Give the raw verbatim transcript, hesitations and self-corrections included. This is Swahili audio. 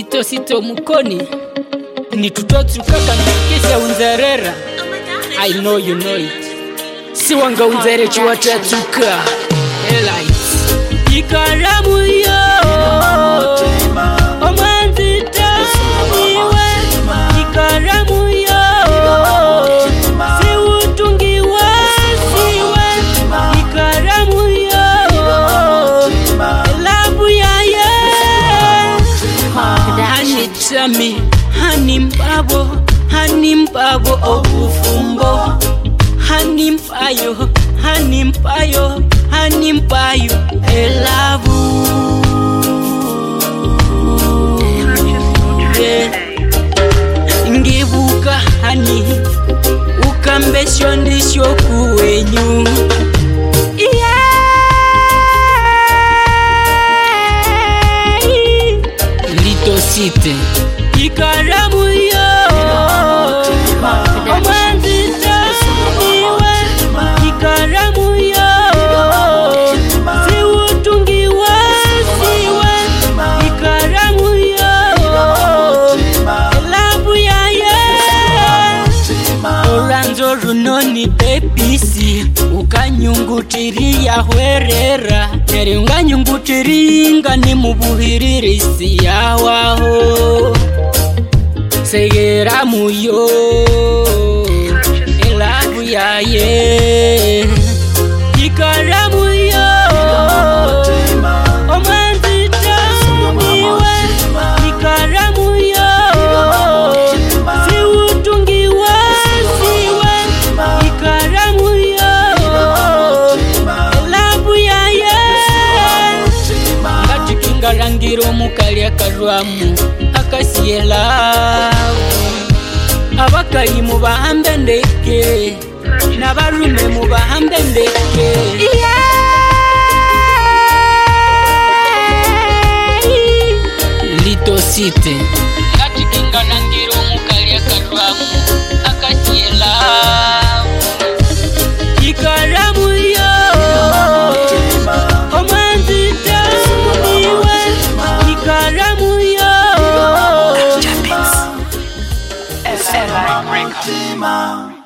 Sito sito mukoni ni tutotsu kaka nikisha unzerera. I know you know it. Si wanga unzere chiwatatuka Elites ikaramu yo omanzita iwe ikaramu yo si utungiwa siwe ikaramu yo elabu ya ye hani tami hani mbabo hani mbabo obufumbo hani mpayo hani mpayo hani mpayo elabu yeah. Ngibuka hani ukambesho ndisho kuwenyu yeah. Litosite ikaramu yo omanzita iwe ikaramu yo si utungiwa siwe ikaramu yo elabu ya ye oranzo runoni pepisi ukanyungutiria hwerera neri unganyungutiringa ni mubuhiririsi yawaho segera muyo elabu ya ye ikaramu yo omanzita iwe ikaramu yo si utungiwa siwe ikaramu yo elabu ya ye ngatikingarangiro mukali akarwamu akasiela abakali mubahambe ndeke nabarume mubahambe ndeke yeah. Litosite ngatikingarangiro mukali akarwamu akasiela ikaramu yo omanzita iwe ikaramu yo S L I Records.